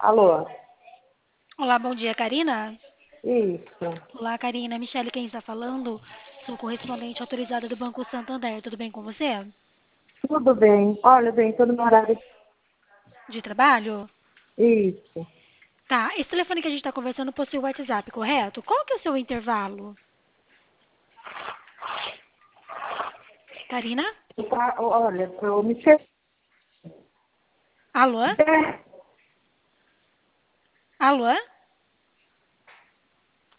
Alô? Olá, bom dia, Karina. Isso. Olá, Karina. Michele, quem está falando? Sou correspondente autorizada do Banco Santander. Tudo bem com você? Tudo bem. Olha, bem, tô no meu horário. De trabalho? Isso. Tá. Esse telefone que a gente está conversando possui o WhatsApp, correto? Qual que é o seu intervalo? Karina? Tá, olha, eu me chamo Alô? Alô?